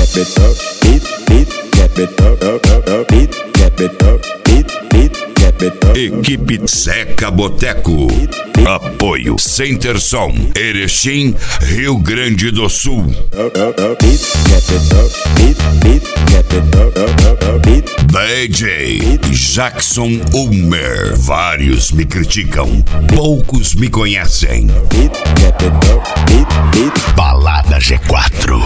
Equipe Zeca Boteco. Apoio Centerson, Erechim, Rio Grande do Sul. DJ Jackson Ulmer. Vários me criticam, poucos me conhecem. Balada G4.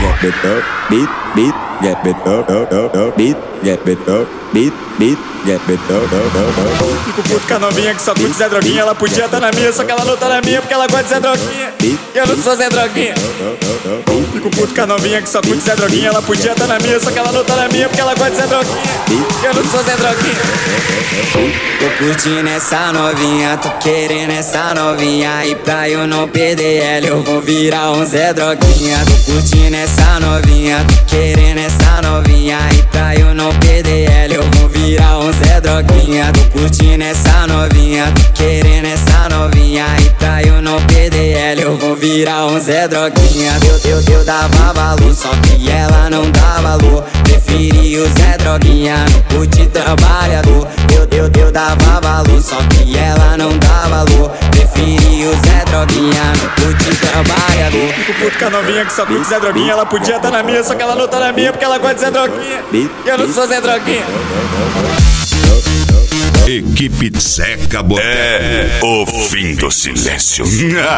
Fico puto com a novinha que só curte Zé Droguinha. Ela podia tá na minha, só que ela não tá na minha porque ela gosta de Zé Droguinha. E eu não sou Zé Droguinha. Fico puto com a novinha que só curte Zé Droguinha. Ela podia tá na minha, só que ela não tá na minha porque ela gosta de Zé Droguinha. E eu não sou Zé Droguinha. Tô curtindo essa novinha, tô querendo essa novinha. E pra eu não perder ela, eu vou virar um Zé Droguinha. Tô curtindo essa novinha, tô querendo essa novinha. E pra eu não perder ela, eu vou virar um Zé Droguinha. Tô curtindo essa novinha, tô querendo essa novinha. E pra eu não perder ela, eu vou virar um Zé Droguinha. Eu dava valor, só que ela não dava valor. Preferi o Zé Droguinha no curte trabalhador. Eu dava valor, só que ela não dava valor. Preferi o Zé Droguinha no curte trabalhador. Fico puto com a novinha que só curte Zé Droguinha. Ela podia tá na minha, só que ela não tá na minha porque ela gosta de Zé Droguinha. E eu não sou Zé Droguinha. Equipe Zeca Boteco. É o fim do silêncio.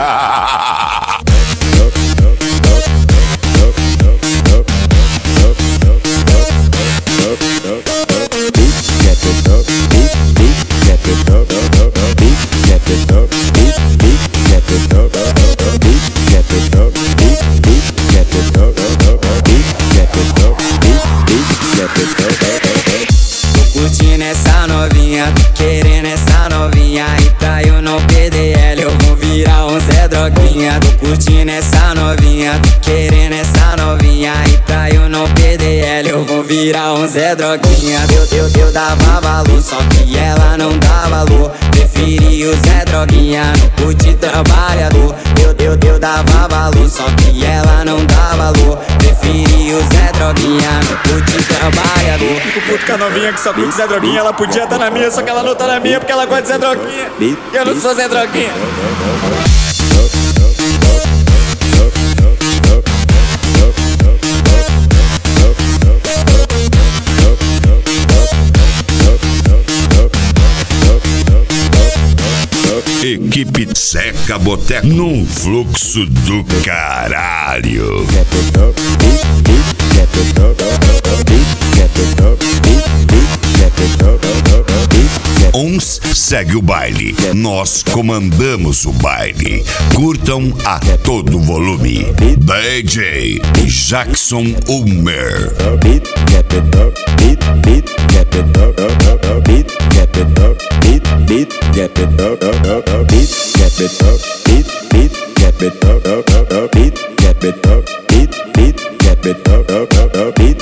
Curtindo essa novinha, querendo essa novinha. E pra eu não perder ela, eu vou virar um Zé Droguinha. Tô curtindo essa novinha, querendo essa novinha. E pra eu não perder ela, eu vou virar um Zé Droguinha. Eu dava valor, só que ela não dava valor. Preferi o Zé Droguinha no curte trabalhador. Eu dava valor, só que ela não dava valor. Preferi o Zé Droguinha no curte trabalhador. Fico puto com a novinha que só curte Zé Droguinha. Ela podia tá na minha, só que ela não tá na minha porque ela gosta de Zé Droguinha. E eu não sou Zé Droguinha. Equipe Zeca Boteco num fluxo do caralho. Uns segue o baile, nós comandamos o baile. Curtam a todo volume. DJ Jackson Ulmer. Beat